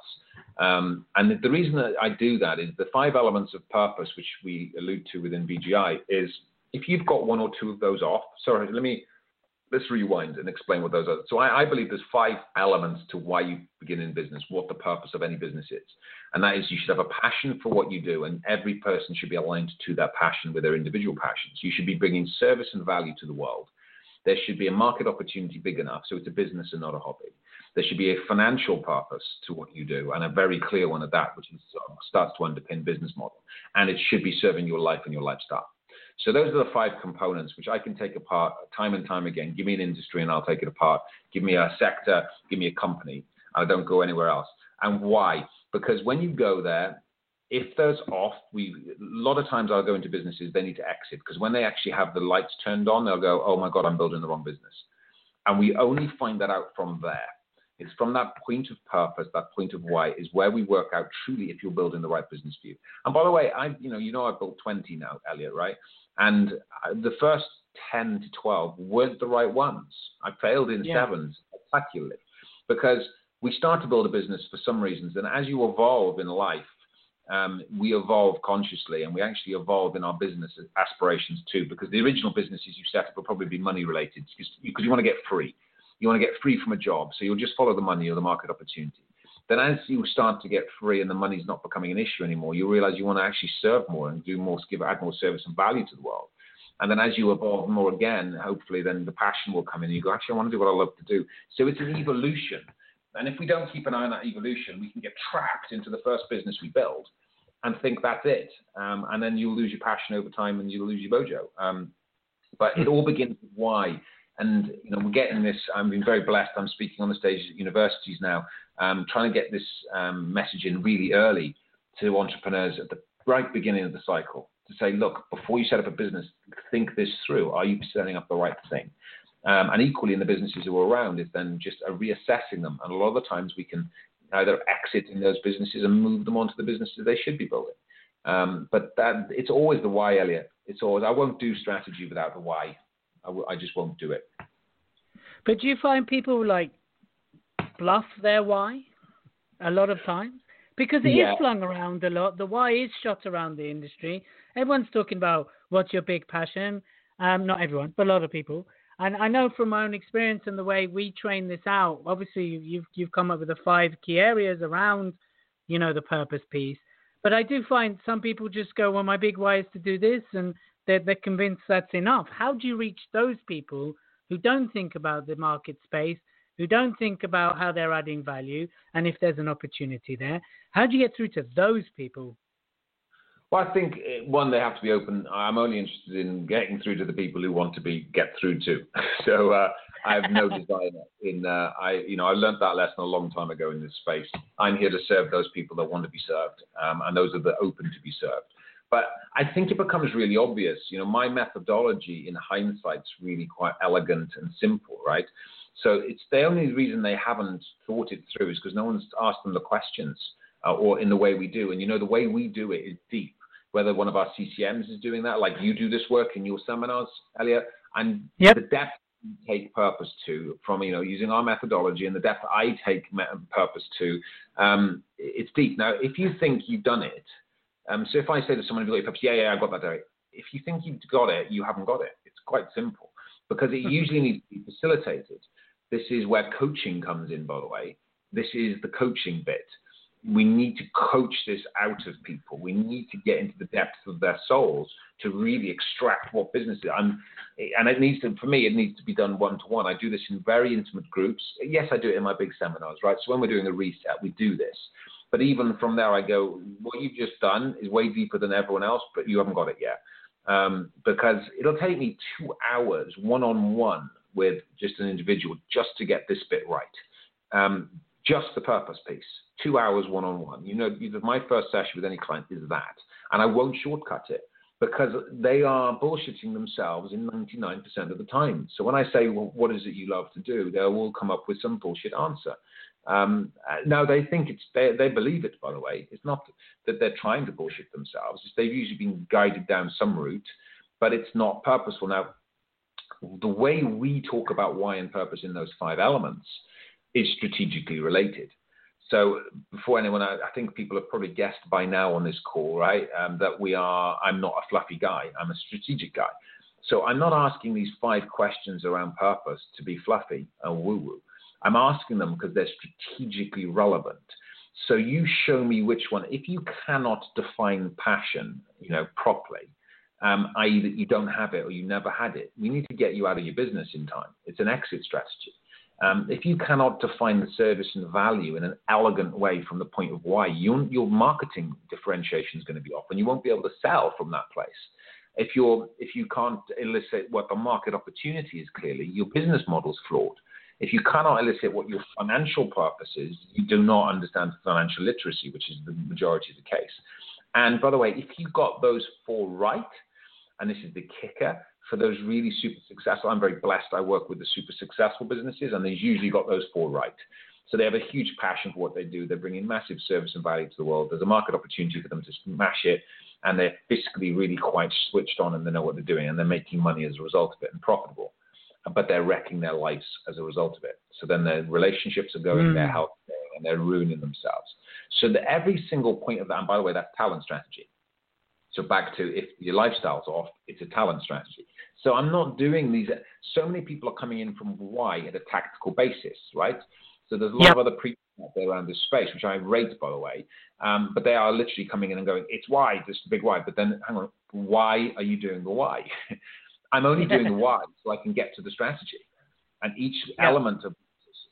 Um, and the, the reason that I do that is the five elements of purpose, which we allude to within B G I, is if you've got one or two of those off. Sorry, let me let's rewind and explain what those are. So I, I believe there's five elements to why you begin in business, what the purpose of any business is, and that is you should have a passion for what you do, and every person should be aligned to that passion with their individual passions. You should be bringing service and value to the world. There should be a market opportunity big enough so it's a business and not a hobby. There should be a financial purpose to what you do, and a very clear one at that, which is, uh, starts to underpin business model. And it should be serving your life and your lifestyle. So those are the five components, which I can take apart time and time again. Give me an industry and I'll take it apart. Give me a sector, give me a company. I don't go anywhere else. And why? Because when you go there, if those off, we a lot of times I'll go into businesses, they need to exit, because when they actually have the lights turned on, they'll go, oh my God, I'm building the wrong business. And we only find that out from there. It's from that point of purpose, that point of why, is where we work out truly if you're building the right business for you. And by the way, I, you know, you know, I've built twenty now, Elliot, right? And the first ten to twelve weren't the right ones. I failed in yeah. sevens spectacularly, because we start to build a business for some reasons. And as you evolve in life, um, we evolve consciously, and we actually evolve in our business aspirations too, because the original businesses you set up will probably be money related, because you, you want to get free. You want to get free from a job, so you'll just follow the money or the market opportunity. Then as you start to get free and the money's not becoming an issue anymore, you realize you want to actually serve more and do more, give, add more service and value to the world. And then as you evolve more again, hopefully then the passion will come in and you go, actually, I want to do what I love to do. So it's an evolution. And if we don't keep an eye on that evolution, we can get trapped into the first business we build and think that's it. Um, and then you'll lose your passion over time and you'll lose your mojo. Um, but it all begins with why. And, you know, we're getting this, I'm being very blessed. I'm speaking on the stage at universities now, um, trying to get this um, message in really early to entrepreneurs at the right beginning of the cycle to say, look, before you set up a business, think this through. Are you setting up the right thing? Um, and equally in the businesses who are around is then just uh, reassessing them. And a lot of the times we can either exit in those businesses and move them onto the businesses they should be building. Um, but that, it's always the why, Elliot. It's always, I won't do strategy without the why. I, w- I just won't do it. But do you find people like bluff their why a lot of times? Because it yeah. is flung around a lot. The why is shot around the industry. Everyone's talking about what's your big passion. Um, not everyone, but a lot of people. And I know from my own experience and the way we train this out, obviously you've you've come up with the five key areas around you know, the purpose piece. But I do find some people just go, well, my big why is to do this, and they're, they're convinced that's enough. How do you reach those people who don't think about the market space, who don't think about how they're adding value, and if there's an opportunity there? How do you get through to those people? Well, I think, one, they have to be open. I'm only interested in getting through to the people who want to be get through to. So uh, I have no desire in, uh, I, you know, I learned that lesson a long time ago in this space. I'm here to serve those people that want to be served, um, and those are the open to be served. But I think it becomes really obvious. You know, my methodology in hindsight is really quite elegant and simple, right? So it's the only reason they haven't thought it through is because no one's asked them the questions uh, or in the way we do. And, you know, the way we do it is deep. Whether one of our C C Ms is doing that, like you do this work in your seminars, Elliot, and yep. the depth we take purpose to from, you know, using our methodology and the depth I take purpose to, um, it's deep. Now, if you think you've done it, um, so if I say to someone, have you got your purpose? Yeah, yeah, I got that, Derek. If you think you've got it, you haven't got it. It's quite simple because it usually needs to be facilitated. This is where coaching comes in, by the way. This is the coaching bit. We need to coach this out of people. We need to get into the depths of their souls to really extract what business is. I'm, and it needs to, for me, it needs to be done one-to-one. I do this in very intimate groups. Yes, I do it in my big seminars, right? So when we're doing a reset, we do this. But even from there, I go, what you've just done is way deeper than everyone else, but you haven't got it yet. Um, because it'll take me two hours one-on-one with just an individual just to get this bit right. Um, just the purpose piece. Two hours one-on-one. You know, my first session with any client is that. And I won't shortcut it because they are bullshitting themselves in ninety-nine percent of the time. So when I say, well, what is it you love to do? They will come up with some bullshit answer. Um, now, they think it's, they, they believe it, by the way. It's not that they're trying to bullshit themselves. It's they've usually been guided down some route, but it's not purposeful. Now, the way we talk about why and purpose in those five elements is strategically related. So before anyone, I, I think people have probably guessed by now on this call, right, um, that we are, I'm not a fluffy guy. I'm a strategic guy. So I'm not asking these five questions around purpose to be fluffy and woo-woo. I'm asking them because they're strategically relevant. So you show me which one. If you cannot define passion, you know, properly, um, that is that you don't have it or you never had it, we need to get you out of your business in time. It's an exit strategy. Um, if you cannot define the service and value in an elegant way from the point of why, you, your marketing differentiation is going to be off and you won't be able to sell from that place. If, you're, if you can't elicit what the market opportunity is clearly, your business model is flawed. If you cannot elicit what your financial purpose is, you do not understand financial literacy, which is the majority of the case. And by the way, if you got those four right, and this is the kicker, for those really super successful, I'm very blessed. I work with the super successful businesses, and they've usually got those four right. So they have a huge passion for what they do. They're bringing massive service and value to the world. There's a market opportunity for them to smash it, and they're fiscally really quite switched on, and they know what they're doing, and they're making money as a result of it and profitable. But they're wrecking their lives as a result of it. So then their relationships are going, mm. their health, and they're ruining themselves. So that every single point of that, and by the way, that's talent strategy. So back to if your lifestyle's off, it's a talent strategy. So I'm not doing these. So many people are coming in from why at a tactical basis, right? So there's a lot yep. of other people out there around this space, which I rate, by the way. Um, but they are literally coming in and going, it's why, this big why. But then, hang on, why are you doing the why? I'm only doing the why so I can get to the strategy. And each yeah. element of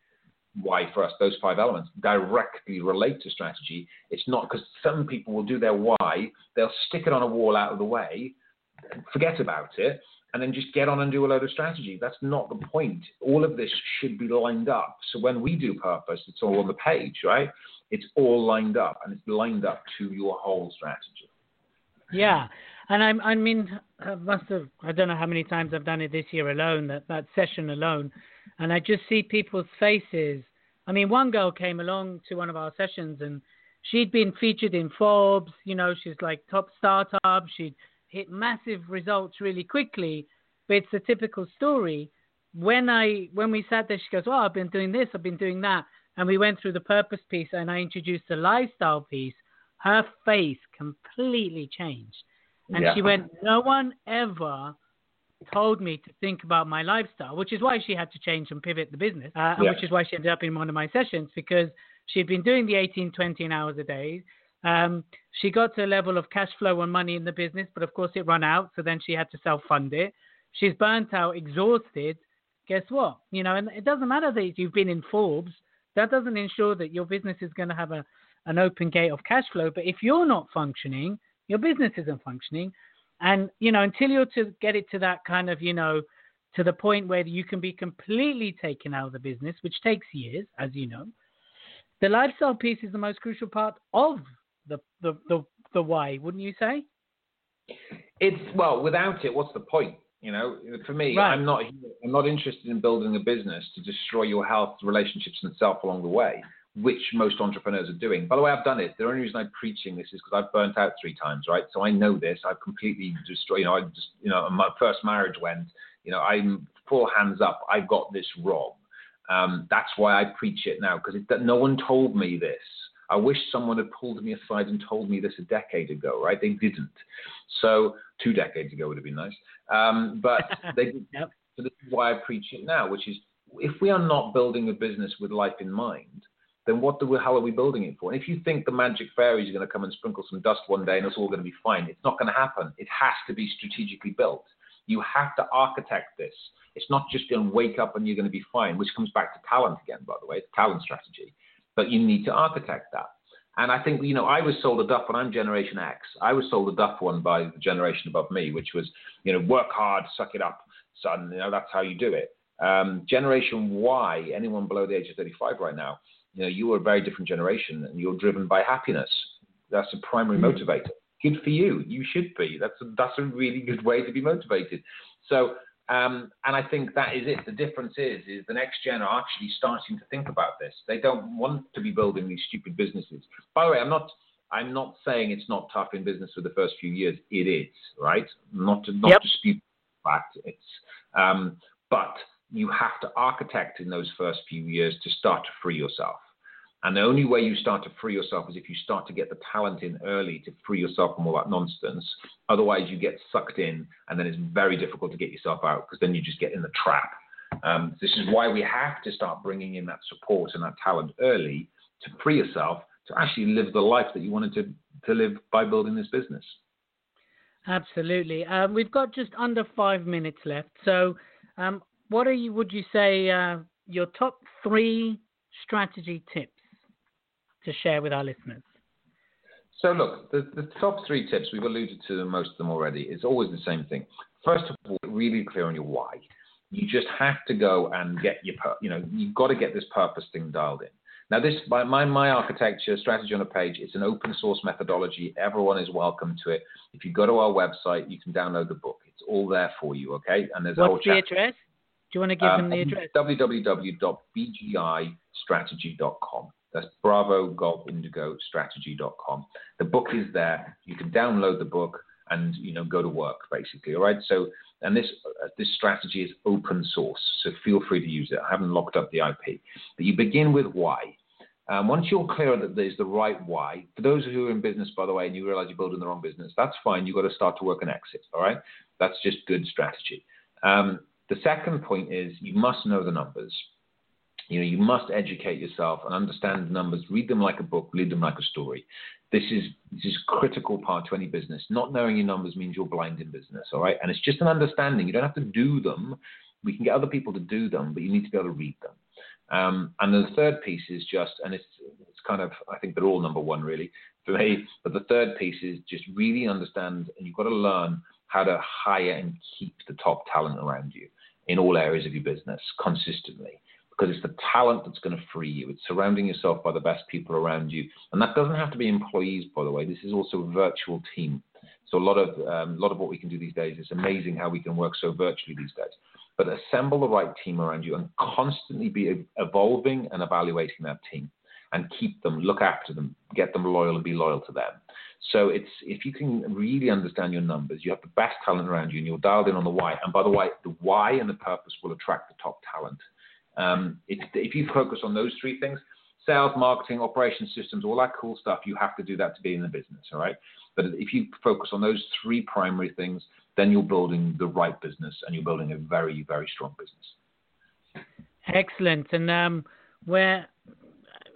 why for us, those five elements, directly relate to strategy. It's not because some people will do their why, they'll stick it on a wall out of the way, forget about it, and then just get on and do a load of strategy. That's not the point. All of this should be lined up. So when we do purpose, it's all on the page, right? It's all lined up, and it's lined up to your whole strategy. Yeah. And I, I mean, I must have, I don't know how many times I've done it this year alone, that, that session alone. And I just see people's faces. I mean, one girl came along to one of our sessions and she'd been featured in Forbes. You know, she's like top startup. She'd hit massive results really quickly. But it's a typical story. When I, when we sat there, she goes, oh, I've been doing this, I've been doing that. And we went through the purpose piece and I introduced the lifestyle piece. Her face completely changed. And yeah. she went, no one ever told me to think about my lifestyle, which is why she had to change and pivot the business, uh, yeah. which is why she ended up in one of my sessions, because She'd been doing the eighteen, twenty hours a day. Um, she got to a level of cash flow and money in the business, but of course it ran out. So then she had to self-fund it. She's burnt out, exhausted. Guess what? You know, and it doesn't matter that you've been in Forbes. That doesn't ensure that your business is going to have a, an open gate of cash flow. But if you're not functioning, your business isn't functioning. And, you know, until you're to get it to that kind of, you know, to the point where you can be completely taken out of the business, which takes years, as you know, the lifestyle piece is the most crucial part of the the the, the why, wouldn't you say? It's, well, without it, what's the point? You know, for me, right. I'm not I'm not interested in building a business to destroy your health, relationships, and self along the way, which most entrepreneurs are doing. By the way, I've done it. The only reason I'm preaching this is because I've burnt out three times, right? So I know this. I've completely destroyed. You know, I just, you know, my first marriage went. You know, I'm full hands up. I got this wrong. Um, that's why I preach it now, because no one told me this. I wish someone had pulled me aside and told me this a decade ago, right? They didn't. So two decades ago would have been nice. Um, but they didn't. Yep. So this is why I preach it now, which is if we are not building a business with life in mind, then what do we, how are we building it for? And if you think the magic fairies are going to come and sprinkle some dust one day and it's all going to be fine, it's not going to happen. It has to be strategically built. You have to architect this. It's not just going to wake up and you're going to be fine, which comes back to talent again, by the way, it's talent strategy. But you need to architect that. And I think, you know, I was sold a duff when I'm Generation X. I was sold a duff one by the generation above me, which was, you know, work hard, suck it up, son. You know, that's how you do it. Um, Generation Y, anyone below the age of thirty-five right now, you know, you are a very different generation and you're driven by happiness. That's a primary mm-hmm. motivator. Good for you. You should be. That's a, that's a really good way to be motivated. So, um, and I think that is it. The difference is, is the next gen are actually starting to think about this. They don't want to be building these stupid businesses. By the way, I'm not, I'm not saying it's not tough in business for the first few years. It is, right? Not to, not yep. dispute the fact. It's, um, but you have to architect in those first few years to start to free yourself. And the only way you start to free yourself is if you start to get the talent in early to free yourself from all that nonsense. Otherwise, you get sucked in, and then it's very difficult to get yourself out because then you just get in the trap. Um, this is why we have to start bringing in that support and that talent early to free yourself to actually live the life that you wanted to, to live by building this business. Absolutely. Um, we've got just under five minutes left. So um, what are you, would you say, uh, your top three strategy tips to share with our listeners? So look, the, the top three tips, we've alluded to most of them already. It's always the same thing. First of all, really clear on your why. You just have to go and get your, you know, you've got to get this purpose thing dialed in. Now this, my, my, my architecture strategy on a page, it's an open source methodology. Everyone is welcome to it. If you go to our website, you can download the book. It's all there for you, okay? And there's What's a whole the chapter. address? Do you want to give um, them the address? w w w dot b g i strategy dot com. That's Bravo Golf Indigo Strategy dot com. The book is there. You can download the book and, you know, go to work basically. All right. So, and this uh, this strategy is open source, so feel free to use it. I haven't locked up the I P. But you begin with why. Um, once you're clear that there's the right why, for those who are in business, by the way, and you realize you're building the wrong business, that's fine. You've got to start to work an exit. All right. That's just good strategy. Um, the second point is you must know the numbers. You know, you must educate yourself and understand the numbers, read them like a book, read them like a story. This is this is a critical part to any business. Not knowing your numbers means you're blind in business, all right? And it's just an understanding. You don't have to do them. We can get other people to do them, but you need to be able to read them. Um, and the third piece is just, and it's it's kind of, I think they're all number one really for me, but the third piece is just really understand, and you've got to learn how to hire and keep the top talent around you in all areas of your business consistently. Because it's the talent that's going to free you. It's surrounding yourself by the best people around you. And that doesn't have to be employees, by the way. This is also a virtual team. So a lot of um, a lot of what we can do these days, it's amazing how we can work so virtually these days. But assemble the right team around you and constantly be evolving and evaluating that team and keep them, look after them, get them loyal and be loyal to them. So it's if you can really understand your numbers, you have the best talent around you and you're dialed in on the why. And by the way, the why and the purpose will attract the top talent. Um, it's, if you focus on those three things, sales, marketing, operations, systems, all that cool stuff, you have to do that to be in the business, all right? But if you focus on those three primary things, then you're building the right business and you're building a very, very strong business. Excellent. And um, where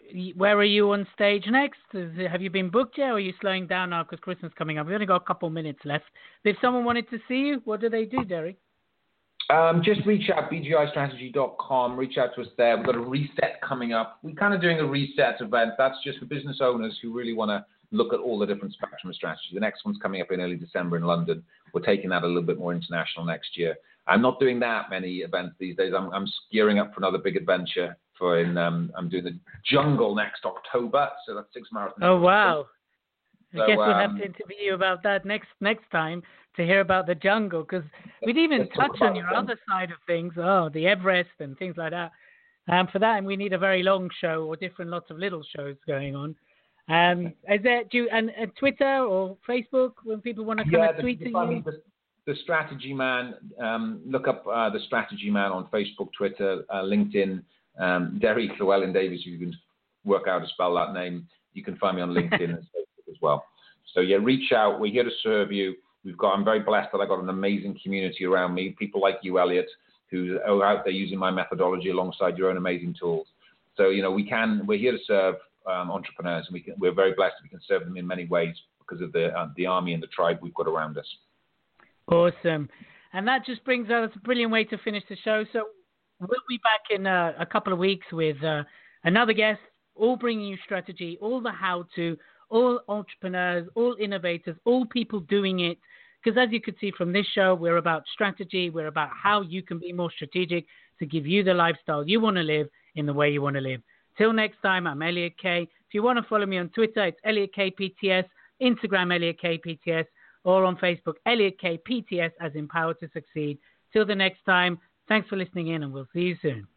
where are you on stage next? Is, have you been booked yet, or are you slowing down now because Christmas is coming up? We've only got a couple minutes left. If someone wanted to see you, what do they do, Derek? Um, just reach out, b g i strategy dot com. Reach out to us there. We've got a reset coming up. We're kind of doing a reset event. That's just for business owners who really want to look at all the different spectrum of strategy. The next one's coming up in early December in London. We're taking that a little bit more international next year. I'm not doing that many events these days. I'm, I'm gearing up for another big adventure. For in, um, I'm doing the Jungle next October, so that's six marathons. Oh wow! So, I guess we'll have um, to interview you about that next next time to hear about the jungle, because we'd even touch on your other side of things, oh, the Everest and things like that. Um, for that, and we need a very long show or different lots of little shows going on. Um, is there do you, and, and Twitter or Facebook when people want to come yeah, and tweet the, to the, you? The, the Strategy Man. Um, look up uh, the Strategy Man on Facebook, Twitter, uh, LinkedIn. Um, Derry Llewellyn Davies. You can work out how to spell that name. You can find me on LinkedIn and Facebook as well. So yeah, reach out. We're here to serve you. We've got. I'm very blessed that I got an amazing community around me. People like you, Elliot, who are out there using my methodology alongside your own amazing tools. So you know, we can. We're here to serve um, entrepreneurs, and we can, we're very blessed that we can serve them in many ways because of the uh, the army and the tribe we've got around us. Awesome, and that just brings us a brilliant way to finish the show. So we'll be back in uh, a couple of weeks with uh, another guest, all bringing you strategy, all the how-to, all entrepreneurs, all innovators, all people doing it. Because as you could see from this show, we're about strategy. We're about how you can be more strategic to give you the lifestyle you want to live in the way you want to live. Till next time, I'm Elliot Kay. If you want to follow me on Twitter, it's Elliot K P T S, Instagram Elliot K P T S, or on Facebook, Elliot K P T S as Empowered to Succeed. Till the next time, thanks for listening in, and we'll see you soon.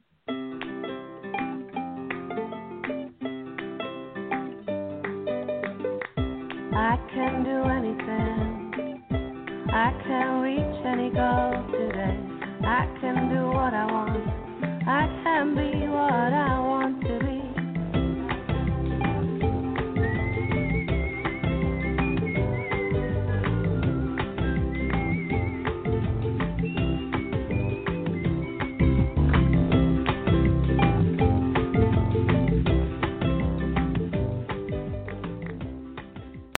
I can do anything. I can reach any goal today. I can do what I